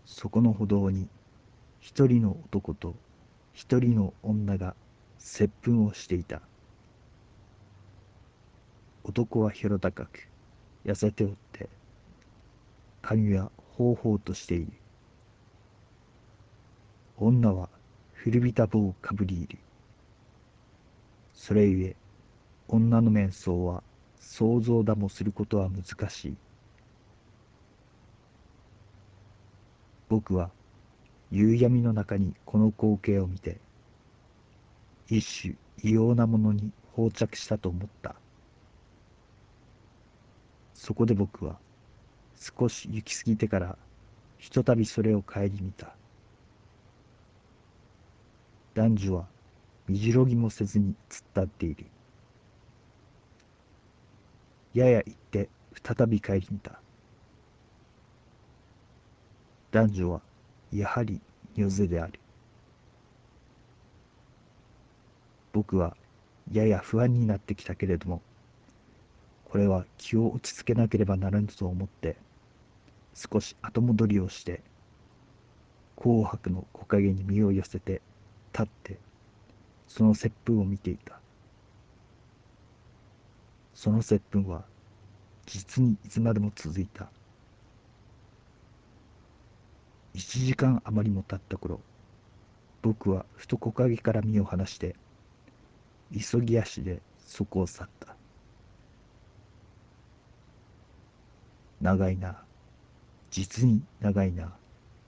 そこの歩道に一人の男と一人の女が接吻をしていた。男は広高く痩せておって、髪はほうほうとしている。女は古びた帽をかぶりいる。それゆえ女の面相は想像だもすることは難しい。僕は夕闇の中にこの光景を見て、一種異様なものに放着したと思った。そこで僕は少し行き過ぎてからひとたびそれを顧みた。男女はみじろぎもせずに突っ立っている。やや行って再び顧みた。男女はやはり女背である。僕はやや不安になってきたけれども、これは気を落ち着けなければならぬと思って、少し後戻りをして、紅白の木陰に身を寄せて立って、その接吻を見ていた。その接吻は実にいつまでも続いた。1時間余りも経った頃、僕はふと木陰から身を離して、急ぎ足でそこを去った。長いな。実に長いな。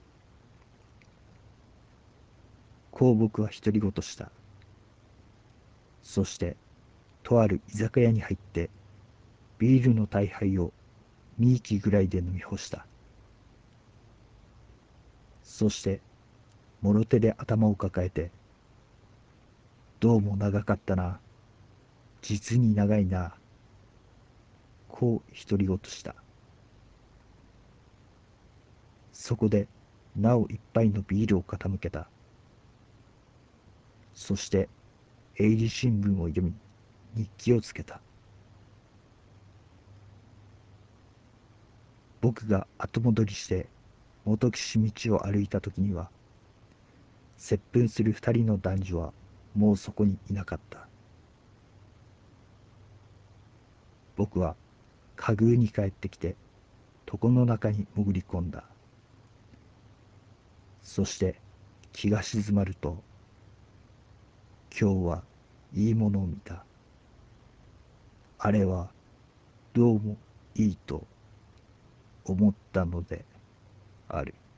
こう僕は独り言した。そして、とある居酒屋に入って、ビールの大杯を2息ぐらいで飲み干した。そして、もろ手で頭を抱えて、どうも長かったな。実に長いな。こう独り言した。そこで、なお一杯のビールを傾けた。そして、英字新聞を読み、日記をつけた。僕が後戻りして、元岸道を歩いた時には、接吻する二人の男女はもうそこにいなかった。僕は家具に帰ってきて床の中に潜り込んだ。そして気が静まると、今日はいいものを見た。あれはどうもいいと思ったのである。